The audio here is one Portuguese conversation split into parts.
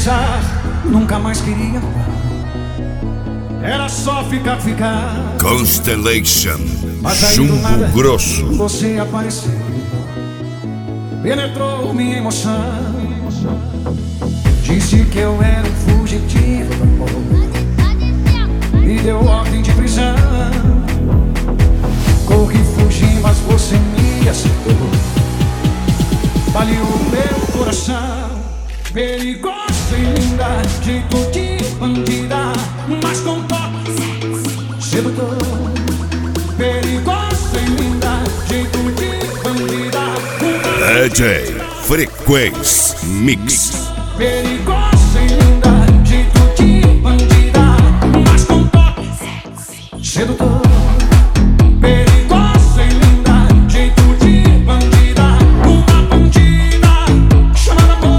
pensar, nunca mais queria. Era só ficar. Constellation, Mas aí do chumbo nada, grosso. você apareceu, penetrou minha emoção. Disse que eu era um fugitivo do amor, me deu ordem de prisão. Corri, fugi, mas você me acertou. Baleou meu coração. Perigosa e linda, jeito de bandida, mas com toque sedutor. Perigosa e linda, jeito de bandida, DJ Frequência Mix. perigosa e linda, jeito de bandida, mas com toque sedutor. Perigosa e linda, jeito de bandida, uma bandida chamada amor.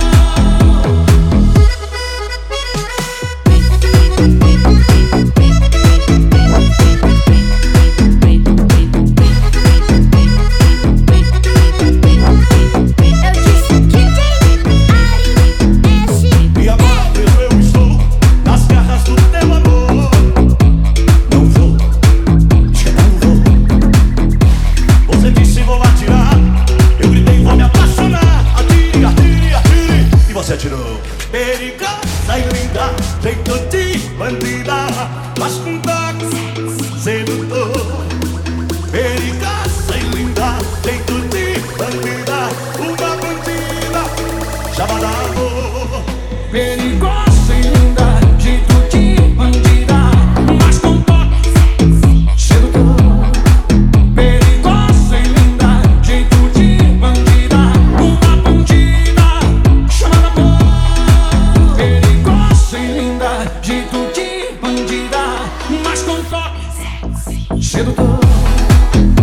E agora mesmo eu estou nas garras do teu amor. Não vou, você disse vou atirar. Eu gritei vou me apaixonar. Atire, atire, atire. E você atirou. Perigosa e linda, jeito de bandida, mas com toque sedutor. Perigosa e linda, jeito de bandida, uma bandida chamada amor. Perigosa e linda, jeito de bandida, mas com toque sedutor. Perigosa e linda, jeito de bandida, uma bandida chamada amor. Perigosa e linda, jeito de bandida, mas com toque sedutor.